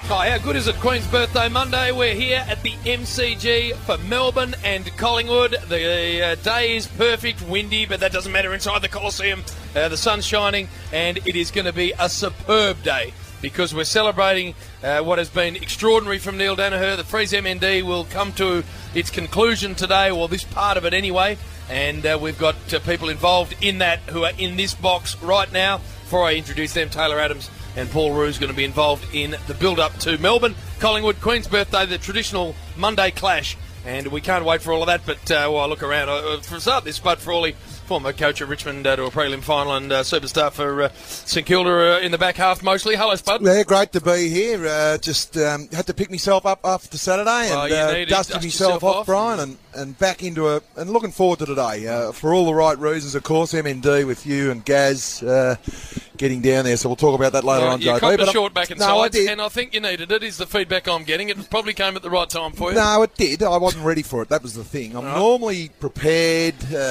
Hi, how good is it? Queen's Birthday Monday. We're here at the MCG for Melbourne and Collingwood. The day is perfect, windy, but that doesn't matter inside the Coliseum. The sun's shining, and it is going to be a superb day because we're celebrating what has been extraordinary from Neil Daniher. The Freeze MND will come to its conclusion today, or this part of it anyway, and we've got people involved in that who are in this box right now. Before I introduce them, Taylor Adams and Paul Rue is going to be involved in the build-up to Melbourne, Collingwood, Queen's Birthday, the traditional Monday clash. And we can't wait for all of that, but while I look around, for start this, Spud Frawley, former coach of Richmond, to a prelim final, and superstar for St Kilda in the back half mostly. Hello, Spud. Yeah, great to be here. Just had to pick myself up after Saturday and dusted myself off, Brian, and back into and looking forward to today. For all the right reasons, of course, MND with you and Gaz getting down there, so we'll talk about that later on, JB. You copped a short back and sides, I did. And I think you needed it, is the feedback I'm getting. It probably came at the right time for you. No, it did. I wasn't ready for it. That was the thing. I'm normally prepared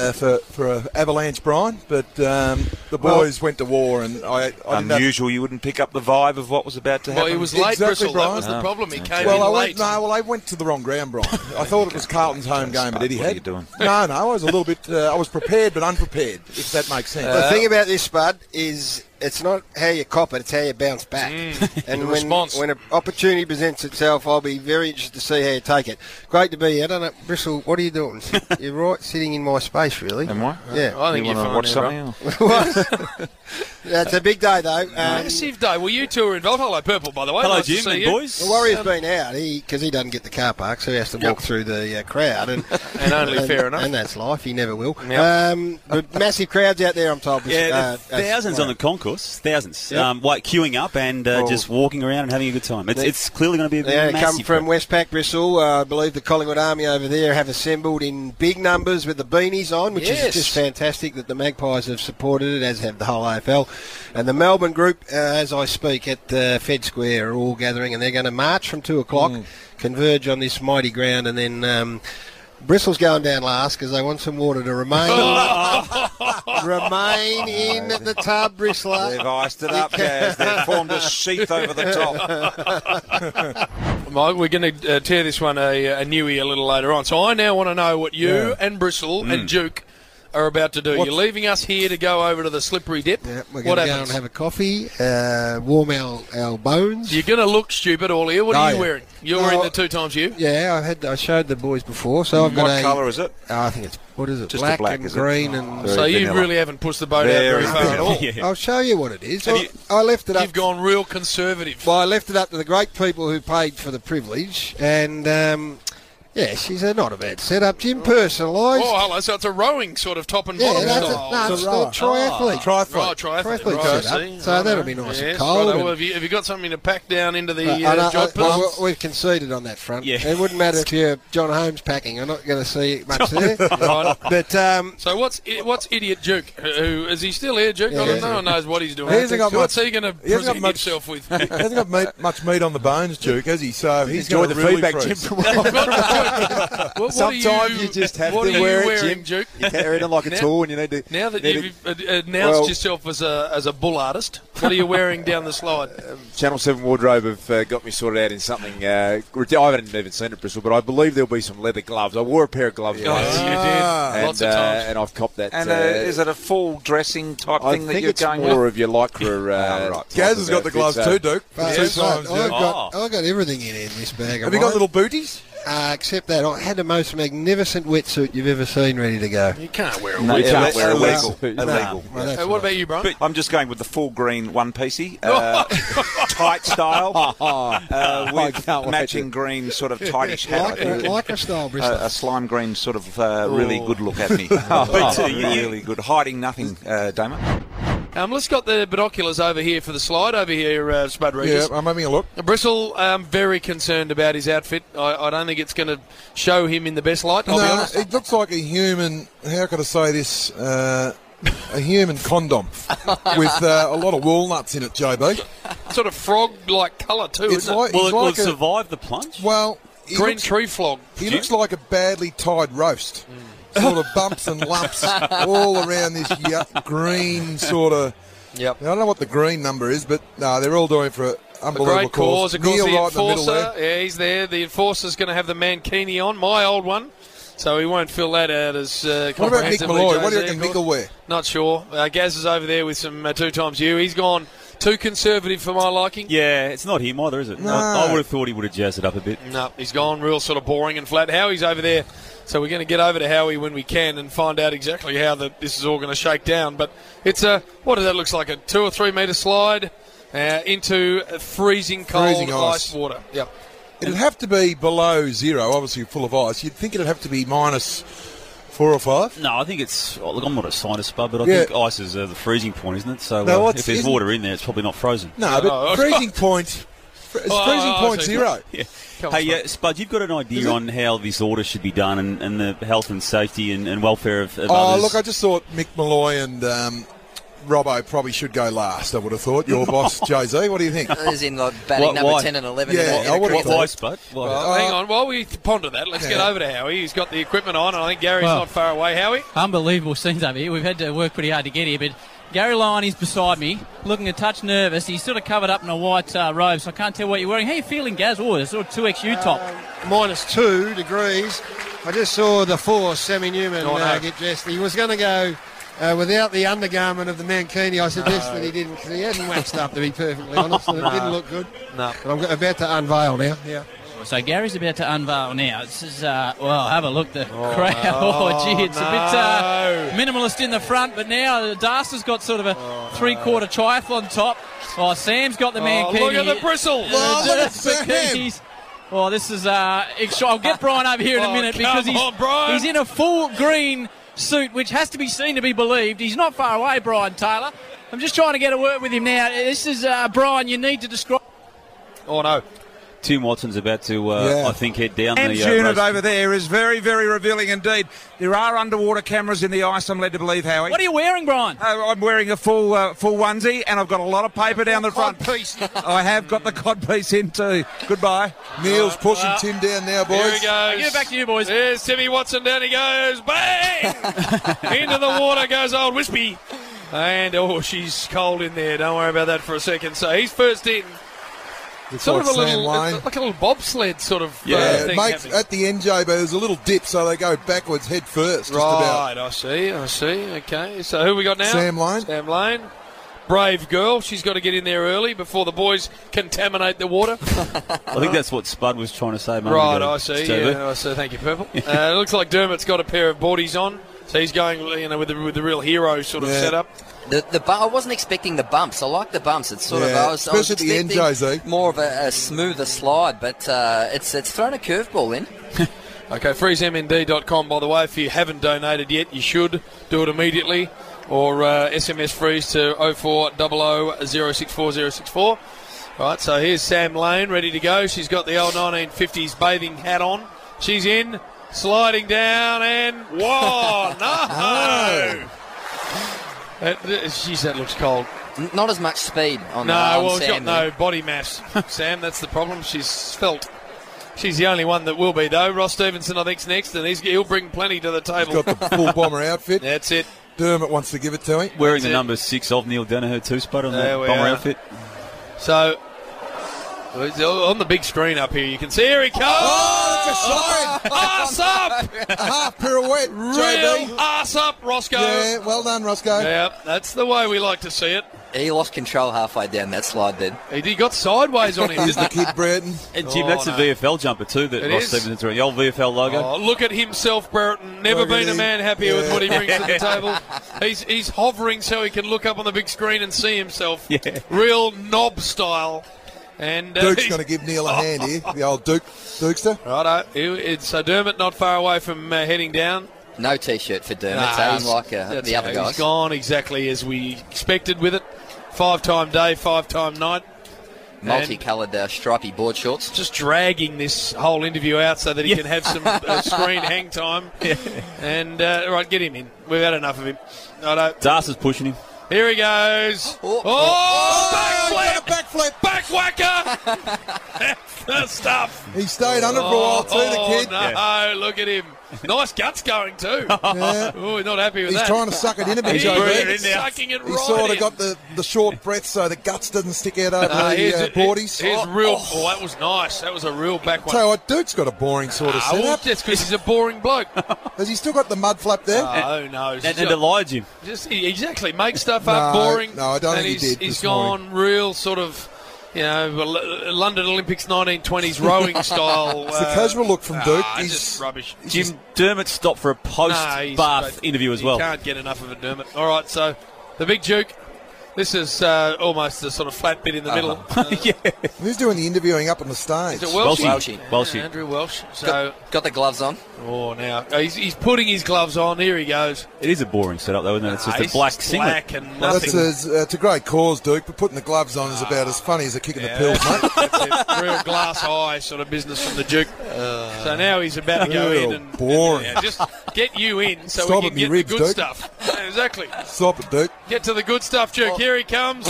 for an avalanche, Brian, but the boys went to war, and I unusual. You wouldn't pick up the vibe of what was about to happen. Well, he was late, exactly, Bristol. Brian. That was the problem. He came in late. I went to the wrong ground, Brian. I thought it was Carlton's home game at Etihad. What are you doing? No, I was a little bit. I was prepared but unprepared, if that makes sense. The thing about this, Spud, is it's not how you cop it, it's how you bounce back. And when an opportunity presents itself, I'll be very interested to see how you take it. Great to be here. I don't know, Bristol, what are you doing? You're right, sitting in my space, really. Am I? Yeah. I think you you're want to fine watch there, something else? It's a big day, though. Massive day. Well, you two are involved. Hello, Purple, by the way. Hello, nice Jim and boys. The Warrior's been out because he doesn't get the car park, so he has to walk through the crowd. And only fair enough. And that's life. He never will. Yep. But massive crowds out there, I'm told. Yeah, thousands on the concourse. Thousands. Yep. Queuing up and just walking around and having a good time. It's clearly going to be a massive come from Westpac, Bristol. I believe the Collingwood Army over there have assembled in big numbers with the beanies on, which is just fantastic that the Magpies have supported it, as have the whole AFL. And the Melbourne group, as I speak, at Fed Square are all gathering, and they're going to march from 2 o'clock, converge on this mighty ground, and then Bristol's going down last because they want some water to remain in the tub, Bristler. They've iced it up, Gaz. They've formed a sheath over the top. Mike, we're going to tear this one a newie a little later on. So I now want to know what you and Bristol and Duke are about to do. You're leaving us here to go over to the slippery dip. Yeah, we're going to go and have a coffee, warm our bones. You're going to look stupid all here. What are you wearing? You're wearing the 2 times you? Yeah, I showed the boys before. So I've got what colour is it? I think it's, what is it? Just black, black and is green. It? And so you really haven't pushed the boat out very far at all. I'll show you what it is. I left it up. You've gone real conservative. Well, I left it up to the great people who paid for the privilege, and yeah, she's not a bad setup, Jim. Personalised. Oh, hello. So it's a rowing sort of top and bottom style. It's a triathlete. Triathlete setup. So that'll be nice and cold. Well, have you got something to pack down into the job well, we've conceded on that front. Yeah. It wouldn't matter if you're John Holmes packing. I'm not going to see much there. But so what's idiot Duke? Who is he still here, Duke? No one knows what he's doing. What's he going to present himself with? He hasn't got much meat on the bones, Duke, has he? So he's going to the feedback, Jim. Sometimes you just have to wear it, wearing, Duke? You carry it on like a tool, and you need to. Now that you've announced yourself as a bull artist, what are you wearing down the slide? Channel 7 wardrobe have got me sorted out in something. I haven't even seen it, Bristol, but I believe there'll be some leather gloves. I wore a pair of gloves once. You did. Lots of times. And I've copped that. And is it a full dressing type thing that you're going with? I think it's more of your lycra. Right. Gaz has got the gloves too, Duke. I've got everything in this bag. Have you got little booties? Except that I had the most magnificent wetsuit you've ever seen ready to go. You can't wear a wetsuit. You can't wear a illegal. Illegal. Well, what about you, Brian? I'm just going with the full green one-piecey, tight style, with matching green sort of tightish hat. Like a style, Bristol. A slime green sort of really good look at me. Really good. Hiding nothing, Damo. Let's got the binoculars over here for the slide. Over here, Spud Regis. Yeah, I'm having a look. Bristol, very concerned about his outfit. I don't think it's going to show him in the best light, I'll be honest. It looks like a human, how could I say this, a human condom with a lot of walnuts in it, JB. Sort of frog-like colour too, isn't it? Will it survive the plunge? Well, green tree frog. He looks like a badly tied roast. Sort of bumps and lumps all around this green sort of... Yep. I don't know what the green number is, but no, they're all doing for unbelievable cause. Of course, Neil the right in the middle enforcer, there. yeah, he's there. The enforcer's going to have the Mankini on, my old one. So he won't fill that out as comprehensively. What about Mick Malloy? What do you reckon Mick will wear? Not sure. Gaz is over there with some 2XU. He's gone too conservative for my liking. Yeah, it's not him either, is it? No. I would have thought he would have jazzed it up a bit. No, he's gone real sort of boring and flat. Howie's over there. So we're going to get over to Howie when we can and find out exactly how this is all going to shake down. But it's what does that look like? A 2 or 3 metre slide into freezing cold ice water. Yep. It'd have to be below 0, obviously full of ice. You'd think it'd have to be minus 4 or 5. No, I think it's... look, I'm not a scientist, but I think ice is the freezing point, isn't it? So if there's water in there, it's probably not frozen. No, but freezing point... Freezing point 0. Yeah. Hey, Spud, you've got an idea on how this order should be done and the health and safety and welfare of others? Look, I just thought Mick Malloy and Robbo probably should go last, I would have thought. Your boss, Jay-Z, what do you think? As in like batting number 10 and 11. Yeah, I would have thought. Why, Spud? Well, hang on. While we ponder that, let's get over to Howie. He's got the equipment on, and I think Gary's not far away. Howie? Unbelievable scenes over here. We've had to work pretty hard to get here, but Gary Lyon is beside me, looking a touch nervous. He's sort of covered up in a white robe, so I can't tell what you're wearing. How are you feeling, Gaz? Oh, it's sort of 2XU top. Minus 2 degrees. I just saw the force, Sammy Newman, get dressed. He was going to go without the undergarment of the Mankini. I suggested he didn't, because he hadn't waxed up, to be perfectly honest, and it didn't look good. No. But I'm about to unveil now. Yeah. So Gary's about to unveil now. This is, have a look, the crowd. Oh, gee, it's a bit minimalist in the front, but now Darcy's got sort of a 3/4 triathlon top. Oh, Sam's got the Mankini. Look at the bristle. Look at Sam. Oh, this is... I'll get Brian over here in a minute because he's in a full green suit, which has to be seen to be believed. He's not far away, Brian Taylor. I'm just trying to get a word with him now. This is, Brian, you need to describe... Oh, no. Tim Watson's about to, I think, head down the unit over there is very, very revealing indeed. There are underwater cameras in the ice, I'm led to believe, Howie. What are you wearing, Brian? I'm wearing a full onesie, and I've got a lot of paper down the front. Piece. I have got the cod piece in too. Goodbye. Neil's pushing Tim down now, boys. Here he goes. Get back to you, boys. There's Timmy Watson. Down he goes. Bang! Into the water goes old Wispy. And, she's cold in there. Don't worry about that for a second. So he's first in. It's sort like of like a little bobsled sort of thing mate, at the end, JB, there's a little dip, so they go backwards head first. Right, I see. Okay, so who we got now? Sam Lane. Sam Lane. Brave girl. She's got to get in there early before the boys contaminate the water. I think that's what Spud was trying to say. Right, I see. Yeah, I see. Thank you, Purple. It looks like Dermot's got a pair of boardies on, so he's going, with the real hero sort of setup. I wasn't expecting the bumps. I like the bumps. It's sort of I was expecting more of a smoother slide, but it's thrown a curveball in. Okay, freezemnd.com, by the way. If you haven't donated yet, you should do it immediately, or SMS freeze to 0400 064 064. Right, so here's Sam Lane ready to go. She's got the old 1950s bathing hat on. She's in, sliding down, and whoa, no! Jeez, that looks cold. Not as much speed on Sam. She's got no body mass. Sam, that's the problem. She's felt. She's the only one that will be, though. Ross Stevenson, I think, is next, and he'll bring plenty to the table. He's got the full bomber outfit. That's it. Dermot wants to give it to him. Wearing the number 6 of Neil Danaher, too, Spud, on the bomber outfit. So, on the big screen up here, you can see, here he comes. Oh, that's a Arse up! A half pirouette. Real arse up, Roscoe. Yeah, well done, Roscoe. Yeah, that's the way we like to see it. He lost control halfway down that slide then. He got sideways on him. Here's the kid, Brereton. And Jim, that's a VFL jumper too that Ross Stevenson's wearing. The old VFL logo. Oh, look at himself, Brereton. Never been a man happier with what he brings to the table. He's hovering so he can look up on the big screen and see himself. Yeah. Real knob style. And Duke's going to give Neil a hand here, the old Dukester. Righto. So Dermot not far away from heading down. No T-shirt for Dermot, unlike the other guys. He's gone exactly as we expected with it. 5-time day, 5-time night. Multicoloured stripy board shorts. Just dragging this whole interview out so that he can have some screen hang time. And, right, get him in. We've had enough of him. Darcy's pushing him. Here he goes. Backflip! Backflip! Back whacker! stuff. He stayed under for a while too, the kid. No, look at him. Nice guts going too. Yeah. Oh, not happy with He's that. trying to suck it in a bit, He's sucking it right He sort in. of got the short breath so the guts doesn't stick out over the boardies. That was nice. That was a real back one. So what, Duke's got a boring sort of setup. Well, that's because he's a boring bloke. Has he still got the mud flap there? Oh, no. And Elijah. Exactly. Makes stuff up, boring. No, I don't think he did. He's gone real sort of... London Olympics 1920s rowing style. It's the casual look from Duke. He's just rubbish. Jim Dermott stopped for a post-bath interview as well. You can't get enough of it, Dermott. All right, so the big Duke. This is almost a sort of flat bit in the middle. Yeah. Who's doing the interviewing up on the stage? Is it Welshie? Welshie. Andrew Welsh. So got the gloves on. Oh, now he's putting his gloves on. Here he goes. It is a boring setup, though, isn't it? It's just a black singlet. And nothing. It's a great cause, Duke, but putting the gloves on is about as funny as a kick in the pills, mate. It's a real glass eye sort of business from the Duke. So now he's about to go in and boring. Just get you in so Stop we can it, get ribs, the good Duke. stuff. Exactly. Stop it, Duke. Get to the good stuff, Duke. Here he comes.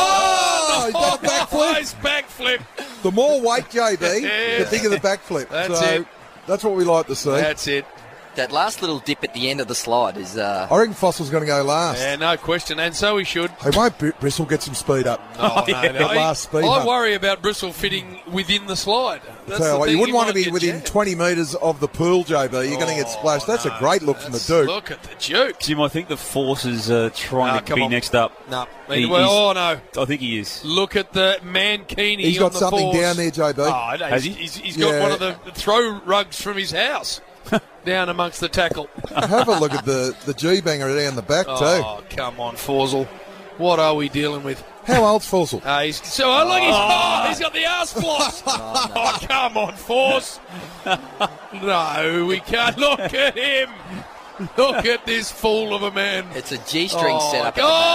He's got a backflip. Nice backflip. The more weight, JB, the bigger the backflip. That's it. That's what we like to see. That's it. That last little dip at the end of the slide is... I reckon Fossil's going to go last. Yeah, no question, and so he should. Hey, won't Bristle get some speed up? No. Last speed I up. worry about Bristle fitting within the slide. That's So, the thing, you wouldn't he want to might be get within jammed. 20 metres of the pool, JB. You're going to get splashed. That's a great look from the Duke. Look at the Duke. Jim, I think the Force is trying to be next up. No. I think he is. Look at the Mankini. He's got on the something Force. down there, JB. Oh, no, Has he? He's got one of the throw rugs from his house down amongst the tackle. Have a look at the G-banger down the back, too. Oh, come on, Forsell. What are we dealing with? How old's Forsell? He's got the arse floss. Oh, come on, Force. No, we can't. Look at him. Look at this fool of a man. It's a G-string setup.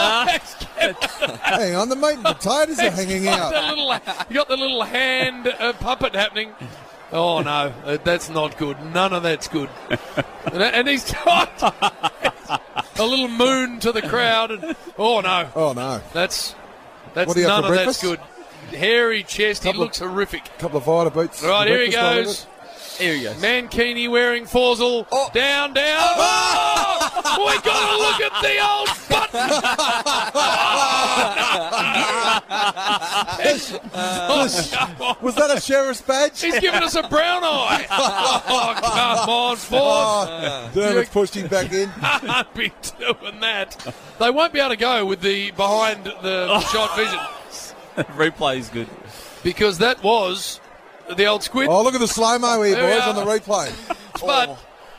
Hang on, the meat and potatoes are hanging out. You got the little hand puppet happening. Oh, no, that's not good. None of that's good. And he's got a little moon to the crowd. And, oh, no. Oh, no. That's what do you none have of for that's good. Hairy chest. He looks horrific. Couple of Vita boots. Right, here he goes. Here he goes. Mankini wearing Forsell. Oh. Down. Oh, we got to look at the old button. Was that a sheriff's badge? He's giving us a brown eye. Oh, come on, Force. Dermot's pushed him back in. Can't be doing that. They won't be able to go with the behind the shot vision. Replay is good. Because that was the old squid. Oh, look at the slow-mo here, There we boys, are. on the replay. But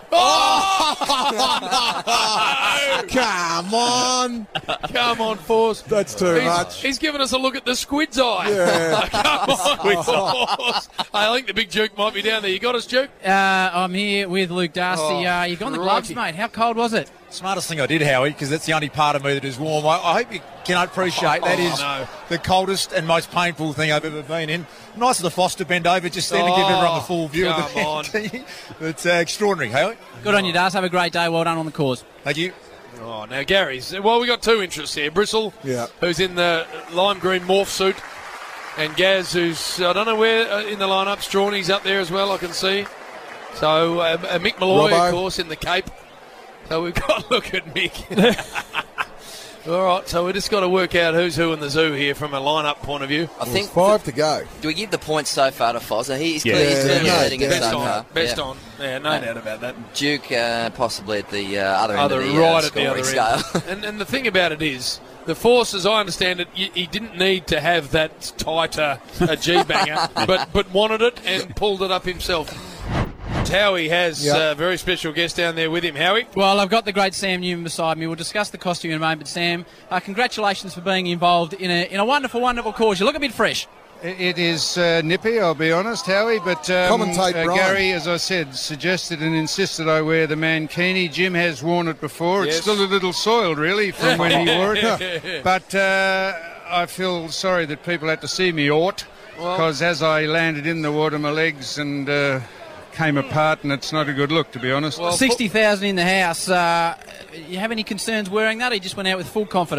Come on. Come on, Force. That's too much. He's giving us a look at the squid's eye. Yeah. Come on, Force. I think the big Duke might be down there. You got us, Duke? I'm here with Luke Darcy. You got on the gloves, mate. How cold was it? Smartest thing I did, Howie, because that's the only part of me that is warm. I hope you can appreciate that is the coldest and most painful thing I've ever been in. Nice of the Foster bend over just then to give everyone the full view of the team. It's extraordinary, Howie. Good on you, Darcy. Have a great day. Well done on the cause. Thank you. Oh, now Gary's. Well, we got two interests here. Bristle, who's in the lime green morph suit, and Gaz, who's, I don't know where in the lineup. Strawny's up there as well, I can see. So Mick Malloy, Robbo, of course, in the cape. So we've got to look at Mick. All right, so we just got to work out who's who in the zoo here from a lineup point of view. I think 5 to go. Do we give the points so far to Fozzer? He's Yeah. clearly Yeah, leading it best so on, far. best on. Yeah, no doubt about that. Duke possibly at the other end of the right at the other scoring scale. end. And the thing about it is, the Force, as I understand it, he didn't need to have that tighter G-banger, but wanted it and pulled it up himself. Howie has a very special guest down there with him. Howie? Well, I've got the great Sam Newman beside me. We'll discuss the costume in a moment. But Sam, congratulations for being involved in a wonderful, wonderful cause. You look a bit fresh. It is nippy, I'll be honest, Howie, but Gary, as I said, suggested and insisted I wear the Mankini. Jim has worn it before. Yes. It's still a little soiled, really, from when he wore it. But I feel sorry that people had to see me because as I landed in the water, my legs and came apart, and it's not a good look, to be honest. Well, 60,000 in the house. You have any concerns wearing that, or you just went out with full confidence?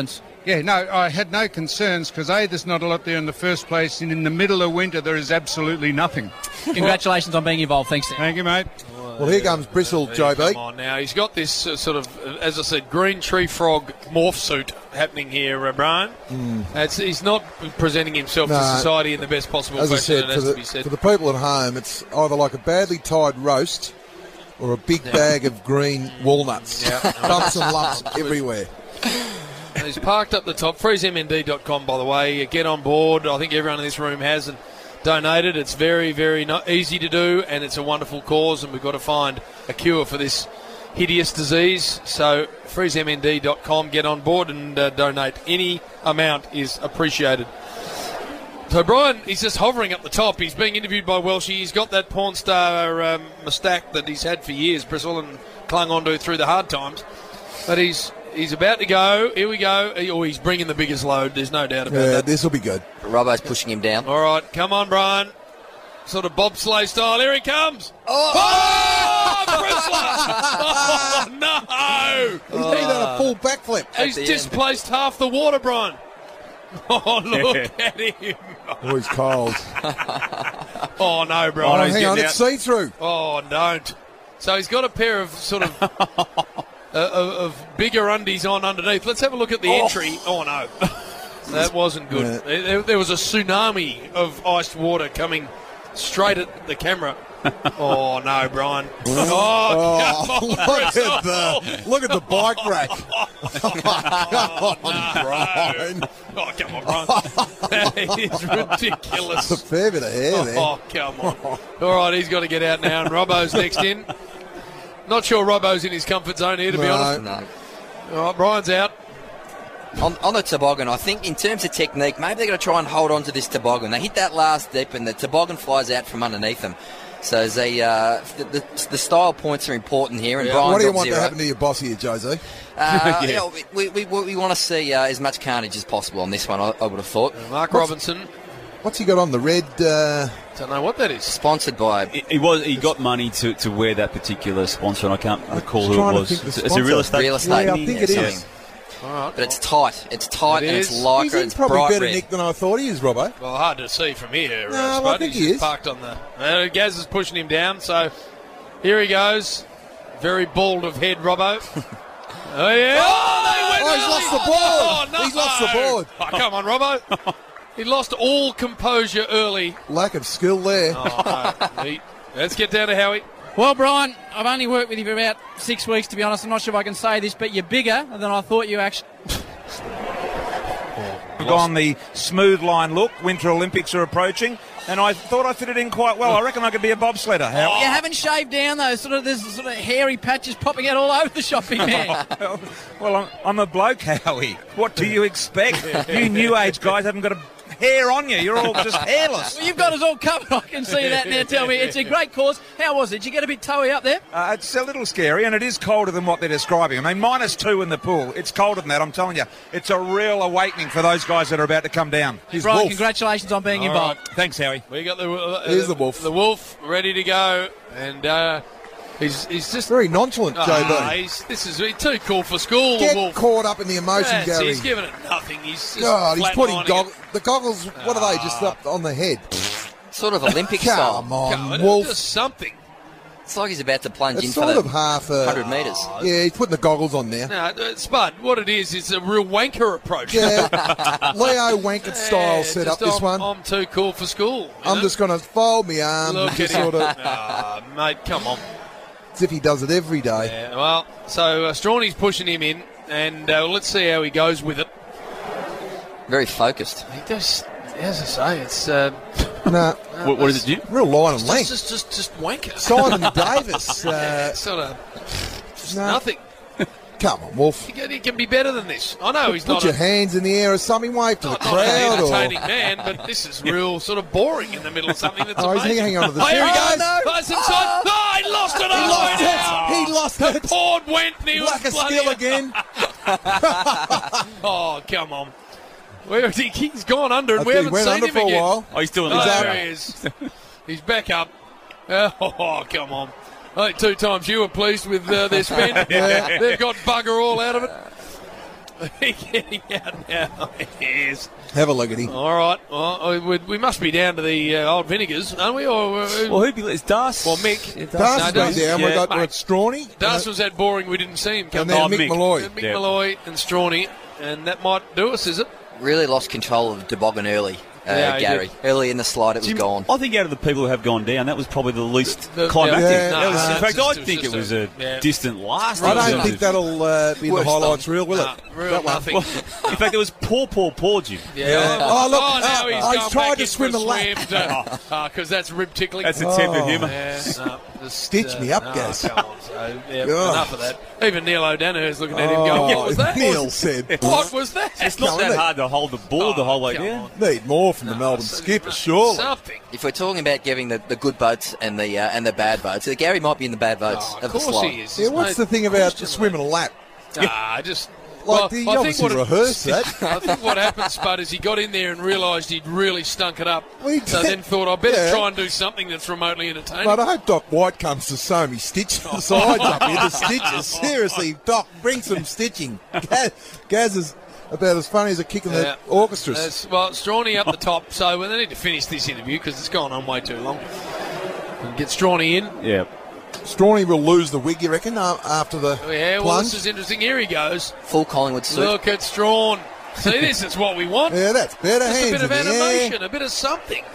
Yeah, no, I had no concerns because, A, there's not a lot there in the first place, and in the middle of winter there is absolutely nothing. Congratulations on being involved. Thanks, Sam. Thank you, mate. Well, here comes Bristol, Joe B. Come on now. He's got this sort of, as I said, green tree frog morph suit happening here, Brian. He's not presenting himself to society in the best possible fashion. As I said, for the people at home, it's either like a badly tied roast or a big bag of green walnuts. Bumps and lumps everywhere. He's parked up the top. FreezeMND.com, by the way. Get on board. I think everyone in this room has and donated. It's very, very easy to do, and it's a wonderful cause, and we've got to find a cure for this hideous disease. So FreezeMND.com, get on board and donate. Any amount is appreciated. So Brian, he's just hovering up the top. He's being interviewed by Welshie. He's got that porn star moustache that he's had for years, Bristol, and clung on to through the hard times. But he's about to go. Here we go. He's bringing the biggest load. There's no doubt about that. This will be good. Robbo's pushing him down. All right, come on, Brian. Sort of bobsleigh style. Here he comes. Oh, Bristler! Oh, no! He's done a full backflip. He's displaced half the water, Brian. Oh, look at him. Oh, he's cold. Oh, no, Brian. Hang on, it's see-through. Oh, don't. So he's got a pair of sort of bigger undies on underneath. Let's have a look at the entry. Oh, no. That wasn't good. Yeah. There was a tsunami of iced water coming straight at the camera. Oh, no, Brian. Look at the bike rack. Come on, Brian. Oh, come on, Brian. That is ridiculous. That's a fair bit of hair there. Oh, come on. All right, he's got to get out now, and Robbo's next in. Not sure Robbo's in his comfort zone here, to be honest. No. All right, Brian's out. On the toboggan, I think in terms of technique, maybe they're going to try and hold on to this toboggan. They hit that last dip, and the toboggan flies out from underneath them. So the style points are important here. And Brian, what do you want to happen to your boss here, Jose? We want to see as much carnage as possible on this one, I would have thought. Mark Robinson. What's he got on the red? Don't know what that is. Sponsored by. He got money to wear that particular sponsor, and I can't recall who it was. It's a real estate. Real estate. Yeah, I think it is. All right. But it's tight. It's tight and it's lycra. He's in probably better nick than I thought he is, Robbo. Well, hard to see from here. No, I think he is. Parked on the. Gaz is pushing him down. So here he goes. Very bald of head, Robbo. Oh yeah! He's lost the board. Oh, no. He's lost the board. Oh, come on, Robbo. He lost all composure early. Lack of skill there. Oh, no. Let's get down to Howie. Well, Brian, I've only worked with you for about 6 weeks, to be honest. I'm not sure if I can say this, but you're bigger than I thought you actually... We've gone the smooth line look. Winter Olympics are approaching, and I thought I fitted in quite well. I reckon I could be a bobsledder. You haven't shaved down, though. There's sort of hairy patches popping out all over the shop, big man. Well, I'm a bloke, Howie. What do you expect? You new age guys haven't got a hair on you. You're all just hairless. Well, you've got us all covered. I can see that now. Tell me, it's a great cause. How was it? Did you get a bit toey up there? It's a little scary, and it is colder than what they're describing. I mean, -2 in the pool. It's colder than that, I'm telling you. It's a real awakening for those guys that are about to come down. Brian, congratulations on being involved. Right. Thanks, Howie. We got here's the wolf. The wolf ready to go, and he's just very nonchalant, JB. This is too cool for school. Get the wolf. Caught up in the emotion, Gary. He's giving it nothing. He's putting the goggles. What are they? Just up on the head. Sort of Olympic style. Come on, wolf. Just something. It's like he's about to plunge in for the half 100 metres. Yeah, he's putting the goggles on there. No, Spud, what it is a real wanker approach. Yeah, Leo Wankert style set up this one. I'm too cool for school. I'm just going to fold my arms. Look at him. Mate, come on. As if he does it every day. Yeah, well, so Strawny's pushing him in, and let's see how he goes with it. Very focused. He does, as I say, it's... what is it, Jim? Real line and length. Just wanker. Simon Davis. Sort of... Just nothing. Come on, Wolf. He can be better than this. I know he's not... Put your hands in the air or something, wave to the crowd. Not an entertaining man, but this is real sort of boring in the middle of something that's amazing. He's hanging on to the here he goes. He lost it. He lost it. The board went. And he lack of skill again. Oh, come on. He's gone under, and we haven't seen him again. While. Oh, he's doing there he is. He's back up. Oh, come on. I think 2 times you were pleased with their spend. They've got bugger all out of it. Getting out now. Yes. Have a look at him. All right. Well, we must be down to the old Vinegars, aren't we? Or who'd be? It's Das. Well, Mick. Das is down. We got Strawny. Das was that boring we didn't see him come. And then Mick Malloy. Mick Malloy and Strawny, and that might do us, is it? Really lost control of the toboggan early. Gary. Early in the slide, it was gone. I think out of the people who have gone down, that was probably the least climactic. In fact, I think it was a distant last. I don't think that'll be in the highlights reel, will it? Real nothing. Well, in fact, it was poor Jim. Yeah. Oh, look. Now I tried to swim a lap. Because that's rib tickling. That's attempted humour. Stitch me up, Gaz. Come on. So, enough of that. Even Neil O'Donnell's looking at him going, what was that? Neil said. What was that? It's not that hard to hold the ball the whole way down. Need more from the Melbourne skipper, surely. Something. If we're talking about giving the good boats and the bad boats, Gary might be in the bad boats of the slide. Of course he is. Yeah, what's the thing about swimming a lap? He obviously rehearsed that. I think what happened, Spud, is he got in there and realised he'd really stunk it up. So then thought, I better try and do something that's remotely entertaining. But I hope Doc White comes to sew me sides up here, the stitches. Seriously, Doc, bring some stitching. Gaz is about as funny as a kick in the orchestras. Well, Strawny up the top, so they need to finish this interview because it's gone on way too long. And get Strawny in. Yeah. Strawny will lose the wig, you reckon, after the well, this is interesting. Here he goes. Full Collingwood suit. Look at Strawn. See, this is what we want. Yeah, that's better. Just hands a bit of animation, air. A bit of something.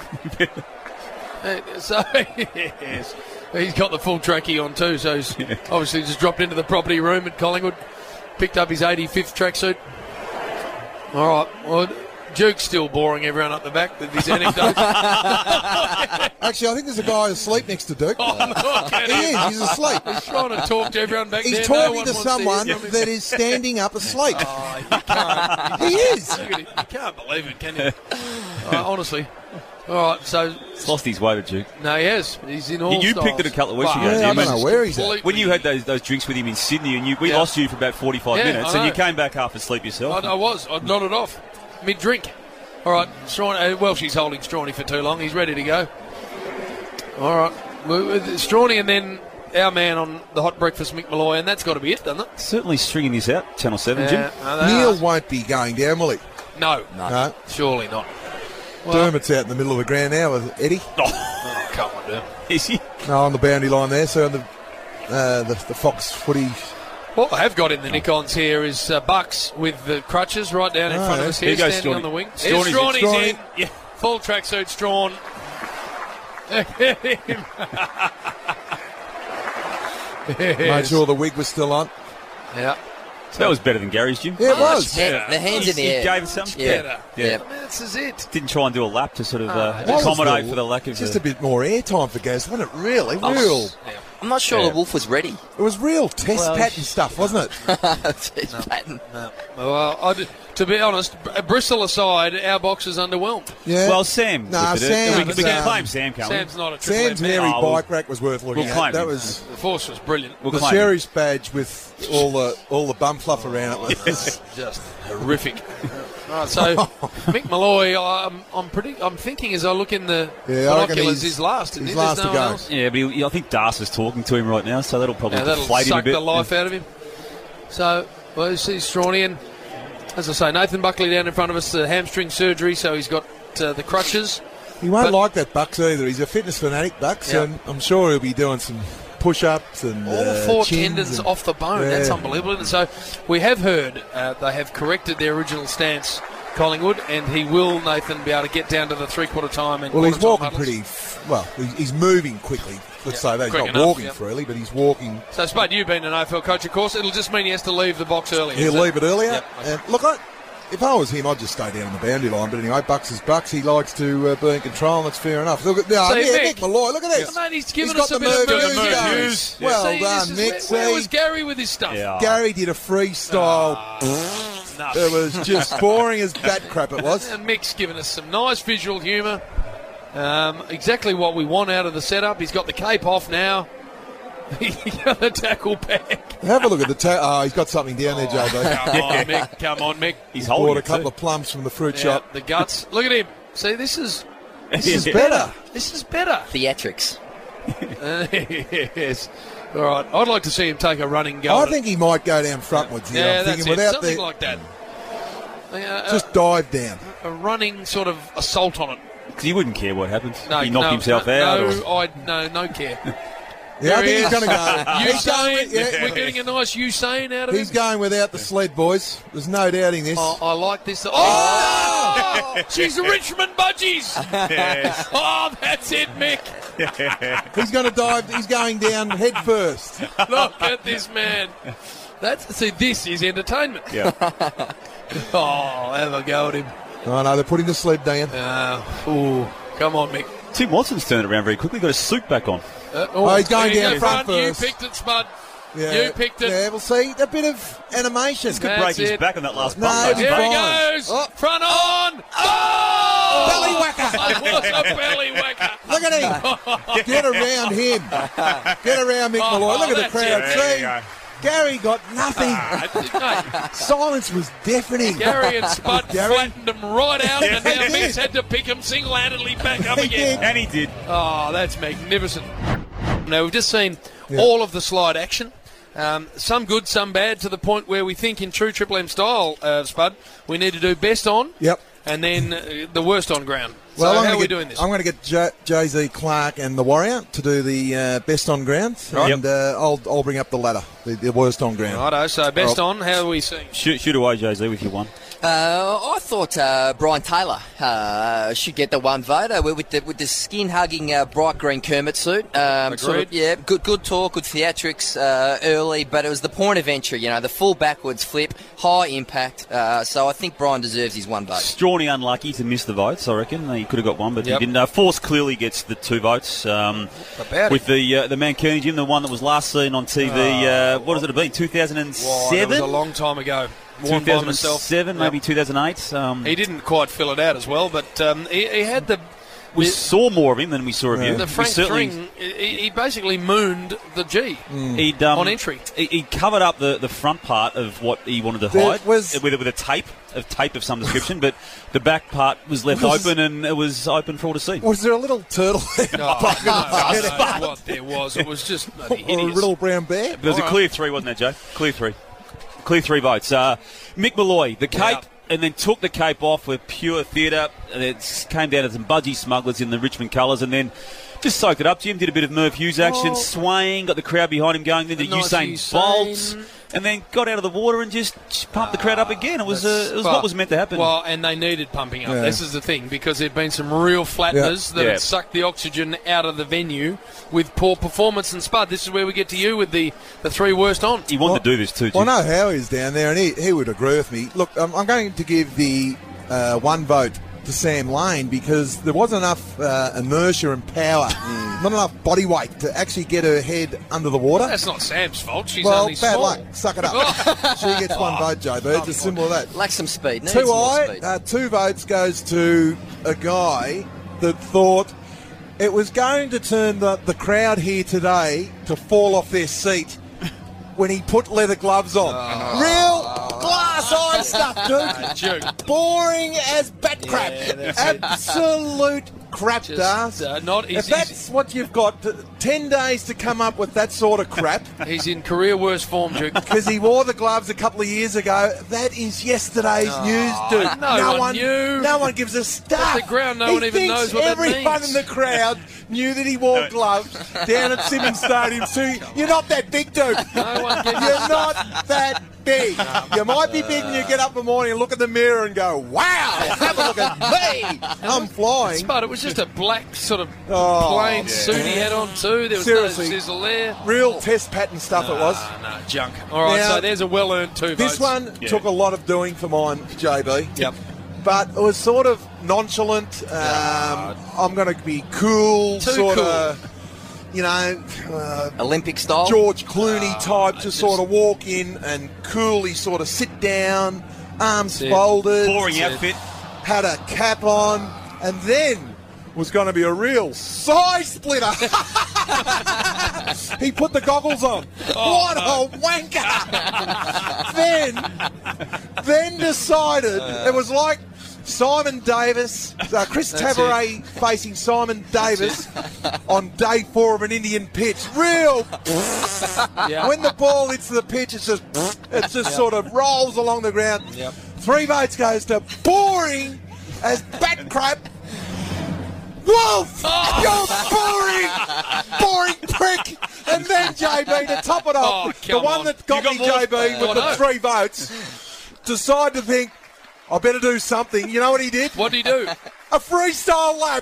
So, yes. He's got the full trackie on too, so he's obviously just dropped into the property room at Collingwood, picked up his 85th tracksuit. All right, well, Duke's still boring everyone up the back with his anecdotes. Actually, I think there's a guy asleep next to Duke. He is. He's asleep. He's trying to talk to everyone back there. He's talking to someone that is standing up asleep. You can't. He is. You can't believe it, can you? Honestly. All right, so... He's lost his way to Duke. No, he has. He's in all You styles. picked it a couple of weeks ago. I don't know where he's at. When you had those drinks with him in Sydney, and we lost you for about 45 minutes, and you came back half asleep yourself. I was. I nodded off. Mid-drink. All right, Strawny, she's holding Strawny for too long. He's ready to go. All right. Strawny and then our man on the hot breakfast, Mick Malloy, and that's got to be it, doesn't it? Certainly stringing this out, Channel 7, Jim. Neil won't be going down, will he? No. Surely not. Well, Dermot's out in the middle of the ground now with Eddie. Oh, come on, Dermot. Is he? No, on the boundary line there, so on the Fox footy. What I have got in the Nikons here is Bucks with the crutches right down in front of us here, standing on the wing. Strawny's in. Yeah. Full tracksuit, Strawn. Made sure the wig was still on. Yeah. That was better than Gary's, Jim. Yeah, it was. The hands in the air. He gave us something Better. Yeah. This is it. Didn't try and do a lap to sort of accommodate for the lack of... Just a bit more airtime for Gaz, wasn't it? Really? I'm not sure the Wolf was ready. It was real test pattern stuff, wasn't it? Test pattern. No. Well, to be honest, Bristol aside, our box is underwhelmed. Yeah. Well, Sam. Sam. We can claim Sam, can't we? Sam's not a triple Sam's hairy bike rack was worth looking at. That was the Force was brilliant. The Sherry's badge with all the bum fluff around it was just horrific. Right, so Mick Malloy, I'm thinking as I look in the binoculars, he's last. He's last to go. Yeah, but I think Das is talking to him right now, so that'll probably deflate him a bit. Suck the life out of him. So, you see Strawny, and as I say, Nathan Buckley down in front of us, the hamstring surgery, so he's got the crutches. He won't like that, Bucks, either. He's a fitness fanatic, Bucks, and I'm sure he'll be doing some push-ups and all four tendons off the bone. Yeah. That's unbelievable. And so we have heard they have corrected their original stance, Collingwood, and he will, Nathan, be able to get down to the three-quarter time. And he's walking pretty he's moving quickly. Let's say that. He's not walking freely, but he's walking. So, Spud, you've been an AFL coach, of course. It'll just mean he has to leave the box earlier. He'll leave it earlier. Yep. And look, if I was him, I'd just stay down on the boundary line. But anyway, Bucks is Bucks. He likes to be in control, and that's fair enough. Look at Mick Malloy. Look at this. Mate, he's given us a bit of moves. Well done, Mick. Where was Gary with his stuff? Yeah. Gary did a freestyle. It was just boring as bat crap, it was. And Mick's given us some nice visual humour. Exactly what we want out of the setup. He's got the cape off now. He got the tackle back. Have a look at the he's got something down there, JB. Come on, Mick. He's holding bought a couple of plums from the fruit shop. The guts. Look at him. See, this is better. This is better. Theatrics. Yes. All right, I'd like to see him take a running go. I think he might go down frontwards here. Yeah, I'm that's thinking it. without Something like that. Just dive down. A running sort of assault on it. Because he wouldn't care what happens. No, he knocked himself out. No care. Yeah, I think he's going to go. Usain, we're getting a nice Usain out of him. He's going without the sled, boys. There's no doubting this. I like this. Oh! She's the Richmond Budgies. Yes. Oh, that's it, Mick. He's going to dive. He's going down head first. Look at this man. This is entertainment. Yeah. Oh, have a go at him. Oh, no, they're putting the sled down. Come on, Mick. Tim Watson's turned it around very quickly. Got his suit back on. He's going down front first. You picked it, Spud. Yeah. You picked it. Yeah, we'll see. A bit of animation. This could break his back on that last bump. No, here he goes. Oh. Front on. Oh! Belly whacker. It was a belly whacker. Look at him. Get around him. Get around Mick Molloy. Look at the crowd. See? Gary got nothing. Silence was deafening. Gary and Spud flattened him right out, and now Mick's had to pick him single-handedly back up again. And he did. Oh, that's magnificent. Now, we've just seen all of the slide action. Some good, some bad, to the point where we think in true Triple M style, Spud, we need to do best on and then the worst on ground. Well, so how are we doing this? I'm going to get Jay-Z Clark and the Warrior to do the best on ground, and I'll bring up the ladder, the worst on ground. Righto, so best on, how are we seeing? Shoot away, Jay-Z, with your one. I thought Brian Taylor should get the one vote with the skin-hugging bright green Kermit suit. Agreed. Good talk, good theatrics early, but it was the point of entry. The full backwards flip, high impact. So I think Brian deserves his one vote. Strawny unlucky to miss the votes. I reckon he could have got one, but he didn't. Force clearly gets the 2 votes. With the Mancuni Jim, the one that was last seen on TV. What has it been? 2007. That was a long time ago. 2007, maybe 2008. He didn't quite fill it out as well, but he had the... We saw more of him than we saw of you. The Frank Thring, he basically mooned the G on entry. He covered up the front part of what he wanted to hide with a tape of some description, but the back part was left open, and it was open for all to see. Was there a little turtle there? What there was. It was just bloody hideous. Or a little brown bear? There was a clear 3, wasn't there, Joe? Clear 3 votes. Mick Molloy, the cape, and then took the cape off with pure theatre. It came down to some budgie smugglers in the Richmond colours, and then just soaked it up. Jim did a bit of Merv Hughes action, swaying, got the crowd behind him going, then the Usain Bolt, and then got out of the water and just pumped the crowd up again. It was what was meant to happen. Well, and they needed pumping up. This is the thing, because there have been some real flatteners that have sucked the oxygen out of the venue with poor performance. And Spud, this is where we get to you with the 3 worst on. He wanted to do this too, Jim. Well, I know Howie's down there, and he would agree with me. Look, I'm going to give the 1 vote to Sam Lane, because there wasn't enough inertia and power, not enough body weight to actually get her head under the water. That's not Sam's fault. She's only small. Bad luck. Suck it up. She gets 1 vote, JB. It's as simple as that. Lacks some speed. 2 votes goes to a guy that thought it was going to turn the crowd here today to fall off their seat when he put leather gloves on. Real glass-eyed stuff, dude. Boring as bat crap. Absolute crap, Das. If that's what you've got, 10 days to come up with that sort of crap. He's in career worst form, Duke. Because he wore the gloves a couple of years ago. That is yesterday's news, dude. No one knew. No one gives a stuff. At the ground, no one even knows what that means. Everyone in the crowd knew that he wore gloves down at Simmons Stadium. So you're not that big, dude. No one gives You're not that big. You might be big when you get up in the morning and look in the mirror and go, wow, have a look at me. I'm flying. But it was just a black sort of plain suit he had on too. There was no sizzle there. Real test pattern stuff it was. No, junk. All right, so there's a well-earned 2 votes. This one took a lot of doing for mine, JB. Yep. But it was sort of nonchalant. I'm going to be cool, Olympic style. George Clooney type, just sort of walk in and coolly sort of sit down, arms folded. Boring outfit. Had a cap on, and then was going to be a real side splitter. He put the goggles on. What a wanker! Then decided it was like Simon Davis, Chris Tabaret facing Simon Davis on day 4 of an Indian pitch. Real. When the ball hits the pitch, it just sort of rolls along the ground. 3 votes goes to boring as bat crap. Wolf! You boring prick! And then JB, to top it off, the one that got me JB with the 3 votes, decide to think, I better do something. You know what he did? What did he do? A freestyle lap.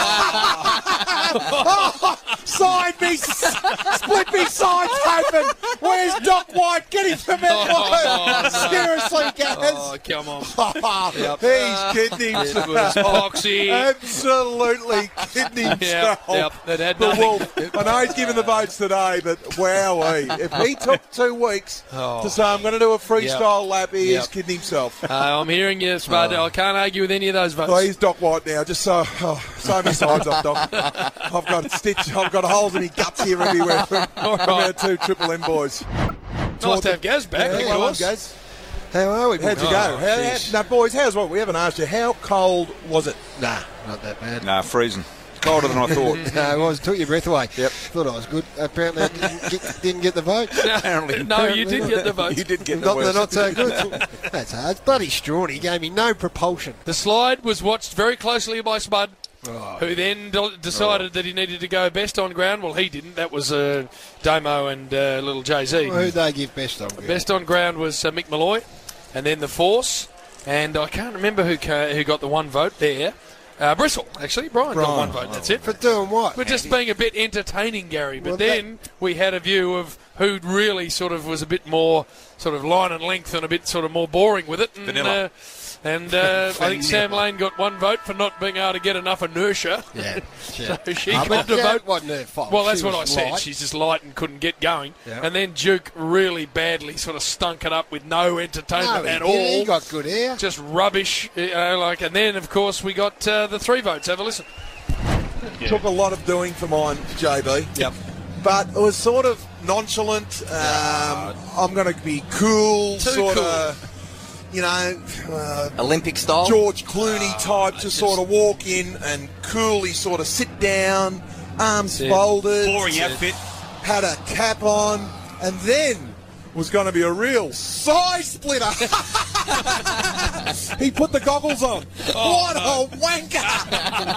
Side me, split me sides open. Where's Doc White? Get him from it. Seriously, guys. Oh, come on. He's kidding himself. It was Foxy. Absolutely kidding himself. The Wolf. I know he's given the votes today, but wowee. If he took 2 weeks to say, I'm going to do a freestyle lap, he is kidding himself. I'm hearing you, Spud. I can't argue with any of those votes. Well, he's Doc White now. Just so many sides up, Doc. I've got holes in my guts here everywhere from our 2 Triple M boys. Nice to have Gaz back. Well done, Gaz. How are we? How'd you go? Now, boys, how's what? We haven't asked you. How cold was it? Nah, not that bad. Nah, freezing. Colder than I thought. No, it was. Took your breath away. Yep. Thought I was good. Apparently, I didn't get the vote. No, you did get the vote. You did get the vote. They're not so good. That's hard. It's bloody Strawny. He gave me no propulsion. The slide was watched very closely by Spud, who then decided that he needed to go best on ground. Well, he didn't. That was Damo and little Jay-Z. Well, who'd they give best on ground? Best on ground was Mick Malloy, and then the Force. And I can't remember who got the 1 vote there. Bristle, actually. Brian got 1 vote, that's it. For doing what? We're just being a bit entertaining, Gary. But then we had a view of who really sort of was a bit more sort of line and length and a bit sort of more boring with it. And, Vanilla. I think Sam Lane got 1 vote for not being able to get enough inertia. Yeah. So she got a vote. Wasn't her fault. Well, that's what I said. She's just light and couldn't get going. Yeah. And then Duke really badly sort of stunk it up with no entertainment at all. He got good air. Just rubbish. And then, of course, we got the 3 votes. Have a listen. Took a lot of doing for mine, JB. Yep. But it was sort of nonchalant. I'm going to be cool, sort of. You know, Olympic style, George Clooney type, to sort of walk in and coolly sort of sit down, arms folded, boring outfit, had a cap on, and then was going to be a real side splitter. He put the goggles on. What a wanker!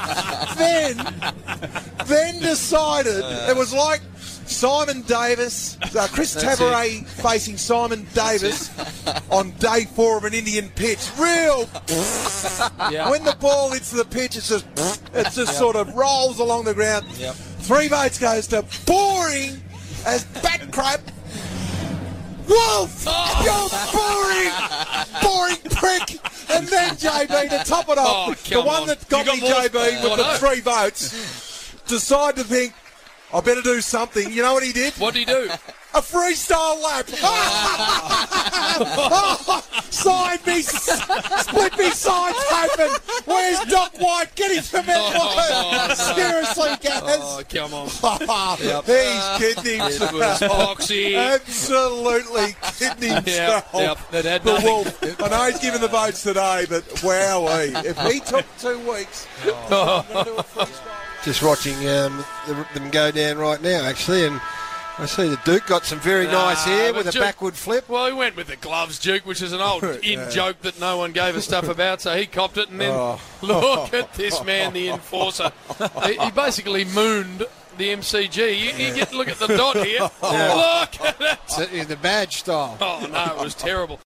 then decided it was like Simon Davis, Chris Tabaret facing Simon Davis on day 4 of an Indian pitch. Real. When the ball hits the pitch, it just sort of rolls along the ground. 3 votes goes to boring as bat crap. Wolf! You boring prick! And then JB, to top it off, the one that got me JB with the 3 votes, decide to think, I better do something. You know what he did? What did he do? A freestyle lap. Side me, split me sides open. Where's Doc White? Get him from it. Seriously, guys. Oh, come on. He's kidding himself. It was Foxy. Absolutely kidding himself. The Wolf. I know he's given the votes today, but wowee. If he took 2 weeks, I'm going to do a freestyle. Just watching them go down right now, actually, and I see the Duke got some very nice hair with a backward flip. Well, he went with the gloves, Duke, which is an old in-joke that no one gave a stuff about, so he copped it, and then look at this man, the enforcer. He basically mooned the MCG. You get look at the dot here. Look at it. It's the badge style. Oh, no, it was terrible.